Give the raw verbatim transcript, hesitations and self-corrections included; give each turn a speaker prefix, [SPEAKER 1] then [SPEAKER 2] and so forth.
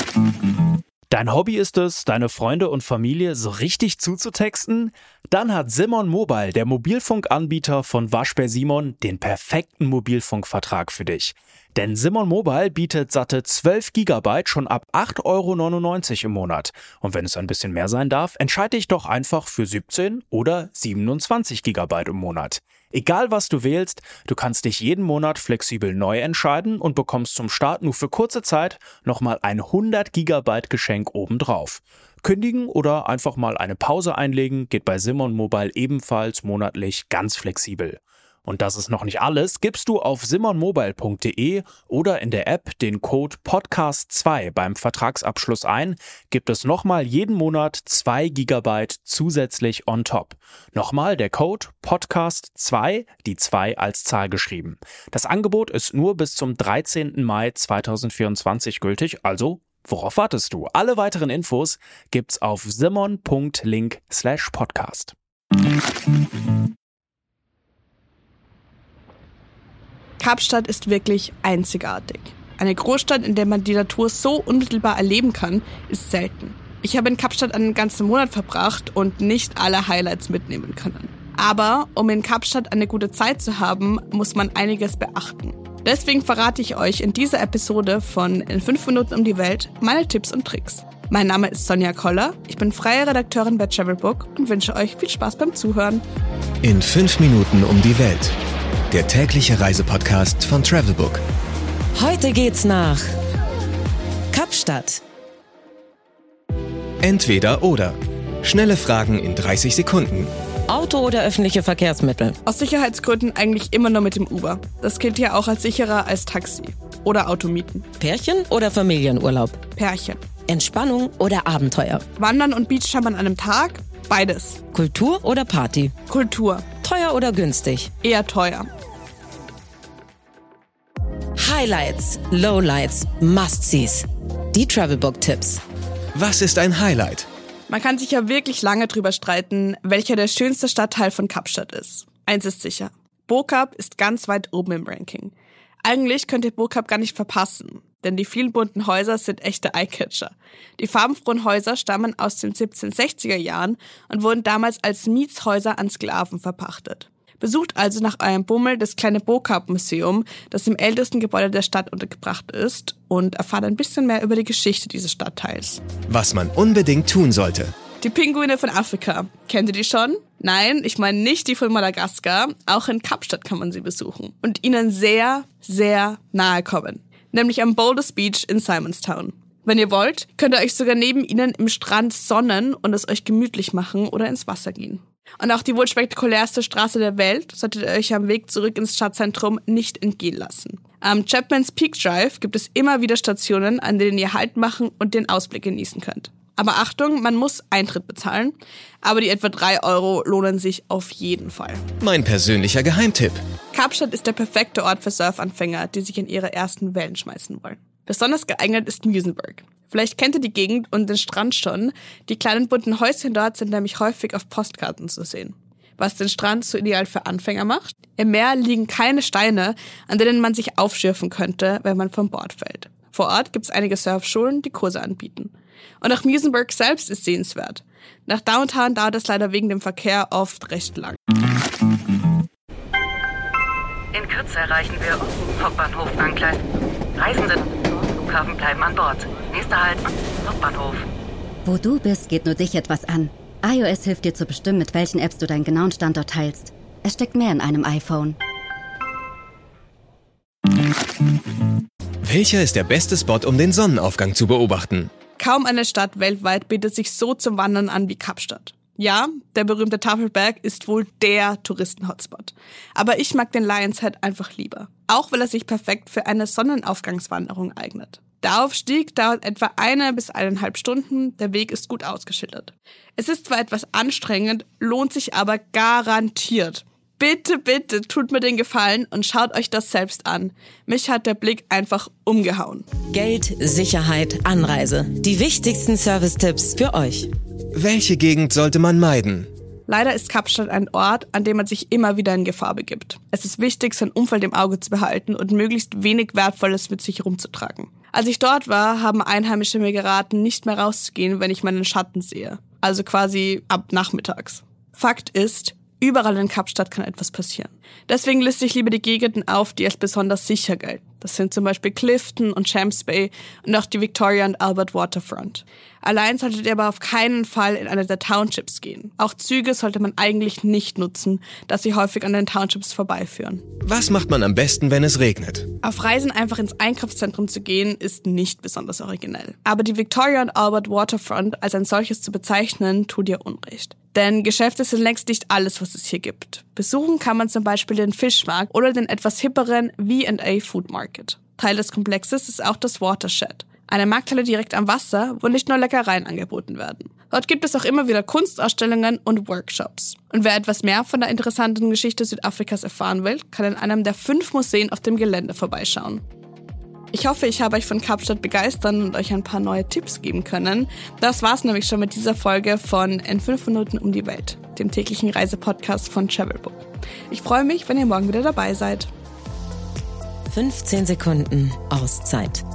[SPEAKER 1] Dein Hobby ist es, deine Freunde und Familie so richtig zuzutexten? Dann hat Simon Mobile, der Mobilfunkanbieter von Waschbär Simon, den perfekten Mobilfunkvertrag für dich. Denn Simon Mobile bietet satte zwölf Gigabyte schon ab acht Euro neunundneunzig im Monat. Und wenn es ein bisschen mehr sein darf, entscheide dich doch einfach für siebzehn oder siebenundzwanzig Gigabyte im Monat. Egal was du wählst, du kannst dich jeden Monat flexibel neu entscheiden und bekommst zum Start nur für kurze Zeit nochmal ein hundert Gigabyte Geschenk obendrauf. Kündigen oder einfach mal eine Pause einlegen geht bei Simon Mobile ebenfalls monatlich ganz flexibel. Und das ist noch nicht alles, gibst du auf simon mobile punkt de oder in der App den Code Podcast zwei beim Vertragsabschluss ein, gibt es nochmal jeden Monat zwei Gigabyte zusätzlich on top. Nochmal der Code Podcast zwei, die zwei als Zahl geschrieben. Das Angebot ist nur bis zum dreizehnten Mai zweitausendvierundzwanzig gültig, also worauf wartest du? Alle weiteren Infos gibt's auf simon punkt link slash podcast.
[SPEAKER 2] Kapstadt ist wirklich einzigartig. Eine Großstadt, in der man die Natur so unmittelbar erleben kann, ist selten. Ich habe in Kapstadt einen ganzen Monat verbracht und nicht alle Highlights mitnehmen können. Aber um in Kapstadt eine gute Zeit zu haben, muss man einiges beachten. Deswegen verrate ich euch in dieser Episode von In fünf Minuten um die Welt meine Tipps und Tricks. Mein Name ist Sonja Koller, ich bin freie Redakteurin bei Travelbook und wünsche euch viel Spaß beim Zuhören.
[SPEAKER 3] In fünf Minuten um die Welt. Der tägliche Reisepodcast von Travelbook.
[SPEAKER 4] Heute geht's nach Kapstadt.
[SPEAKER 3] Entweder oder. Schnelle Fragen in dreißig Sekunden.
[SPEAKER 4] Auto oder öffentliche Verkehrsmittel?
[SPEAKER 2] Aus Sicherheitsgründen eigentlich immer nur mit dem Uber. Das gilt ja auch als sicherer als Taxi. Oder Auto mieten.
[SPEAKER 4] Pärchen oder Familienurlaub?
[SPEAKER 2] Pärchen.
[SPEAKER 4] Entspannung oder Abenteuer?
[SPEAKER 2] Wandern und Beachjump an einem Tag? Beides.
[SPEAKER 4] Kultur oder Party?
[SPEAKER 2] Kultur.
[SPEAKER 4] Teuer oder günstig?
[SPEAKER 2] Eher teuer.
[SPEAKER 4] Highlights, Lowlights, Must-Sees. Die Travelbook-Tipps.
[SPEAKER 3] Was ist ein Highlight?
[SPEAKER 2] Man kann sich ja wirklich lange drüber streiten, welcher der schönste Stadtteil von Kapstadt ist. Eins ist sicher. Bokap ist ganz weit oben im Ranking. Eigentlich könnt ihr Bokap gar nicht verpassen, denn die vielen bunten Häuser sind echte Eyecatcher. Die farbenfrohen Häuser stammen aus den siebzehnhundertsechziger Jahren und wurden damals als Mietshäuser an Sklaven verpachtet. Besucht also nach eurem Bummel das kleine Bokap-Museum, das im ältesten Gebäude der Stadt untergebracht ist, und erfahrt ein bisschen mehr über die Geschichte dieses Stadtteils.
[SPEAKER 3] Was man unbedingt tun sollte.
[SPEAKER 2] Die Pinguine von Afrika. Kennt ihr die schon? Nein, ich meine nicht die von Madagaskar. Auch in Kapstadt kann man sie besuchen und ihnen sehr, sehr nahe kommen. Nämlich am Boulders Beach in Simonstown. Wenn ihr wollt, könnt ihr euch sogar neben ihnen im Strand sonnen und es euch gemütlich machen oder ins Wasser gehen. Und auch die wohl spektakulärste Straße der Welt solltet ihr euch am Weg zurück ins Stadtzentrum nicht entgehen lassen. Am Chapman's Peak Drive gibt es immer wieder Stationen, an denen ihr Halt machen und den Ausblick genießen könnt. Aber Achtung, man muss Eintritt bezahlen, aber die etwa drei Euro lohnen sich auf jeden Fall.
[SPEAKER 3] Mein persönlicher Geheimtipp.
[SPEAKER 2] Kapstadt ist der perfekte Ort für Surfanfänger, die sich in ihre ersten Wellen schmeißen wollen. Besonders geeignet ist Muizenberg. Vielleicht kennt ihr die Gegend und den Strand schon. Die kleinen bunten Häuschen dort sind nämlich häufig auf Postkarten zu sehen. Was den Strand so ideal für Anfänger macht? Im Meer liegen keine Steine, an denen man sich aufschürfen könnte, wenn man vom Bord fällt. Vor Ort gibt es einige Surfschulen, die Kurse anbieten. Und auch Muizenberg selbst ist sehenswert. Nach Downtown dauert es leider wegen dem Verkehr oft recht lang.
[SPEAKER 5] In Kürze erreichen wir Hauptbahnhof Angleis. Reisende Flughafen bleiben an Bord. Nächster Halt, Hauptbahnhof.
[SPEAKER 6] Wo du bist, geht nur dich etwas an. iOS hilft dir zu bestimmen, mit welchen Apps du deinen genauen Standort teilst. Es steckt mehr in einem iPhone.
[SPEAKER 3] Welcher ist der beste Spot, um den Sonnenaufgang zu beobachten?
[SPEAKER 2] Kaum eine Stadt weltweit bietet sich so zum Wandern an wie Kapstadt. Ja, der berühmte Tafelberg ist wohl der Touristen-Hotspot. Aber ich mag den Lions Head einfach lieber. Auch weil er sich perfekt für eine Sonnenaufgangswanderung eignet. Der Aufstieg dauert etwa eine bis eineinhalb Stunden, der Weg ist gut ausgeschildert. Es ist zwar etwas anstrengend, lohnt sich aber garantiert. Bitte, bitte tut mir den Gefallen und schaut euch das selbst an. Mich hat der Blick einfach umgehauen.
[SPEAKER 4] Geld, Sicherheit, Anreise. Die wichtigsten Service-Tipps für euch.
[SPEAKER 3] Welche Gegend sollte man meiden?
[SPEAKER 2] Leider ist Kapstadt ein Ort, an dem man sich immer wieder in Gefahr begibt. Es ist wichtig, sein Umfeld im Auge zu behalten und möglichst wenig Wertvolles mit sich herumzutragen. Als ich dort war, haben Einheimische mir geraten, nicht mehr rauszugehen, wenn ich meinen Schatten sehe. Also quasi ab nachmittags. Fakt ist, überall in Kapstadt kann etwas passieren. Deswegen liste ich lieber die Gegenden auf, die als besonders sicher gelten. Das sind zum Beispiel Clifton und Champs Bay und auch die Victoria und Albert Waterfront. Allein solltet ihr aber auf keinen Fall in eine der Townships gehen. Auch Züge sollte man eigentlich nicht nutzen, da sie häufig an den Townships vorbeiführen.
[SPEAKER 3] Was macht man am besten, wenn es regnet?
[SPEAKER 2] Auf Reisen einfach ins Einkaufszentrum zu gehen, ist nicht besonders originell. Aber die Victoria und Albert Waterfront als ein solches zu bezeichnen, tut ihr Unrecht. Denn Geschäfte sind längst nicht alles, was es hier gibt. Besuchen kann man zum Beispiel den Fischmarkt oder den etwas hipperen V and A Food Market. Teil des Komplexes ist auch das Watershed, eine Markthalle direkt am Wasser, wo nicht nur Leckereien angeboten werden. Dort gibt es auch immer wieder Kunstausstellungen und Workshops. Und wer etwas mehr von der interessanten Geschichte Südafrikas erfahren will, kann in einem der fünf Museen auf dem Gelände vorbeischauen. Ich hoffe, ich habe euch von Kapstadt begeistern und euch ein paar neue Tipps geben können. Das war's nämlich schon mit dieser Folge von In fünf Minuten um die Welt, dem täglichen Reisepodcast von Travelbook. Ich freue mich, wenn ihr morgen wieder dabei seid.
[SPEAKER 4] fünfzehn Sekunden Auszeit.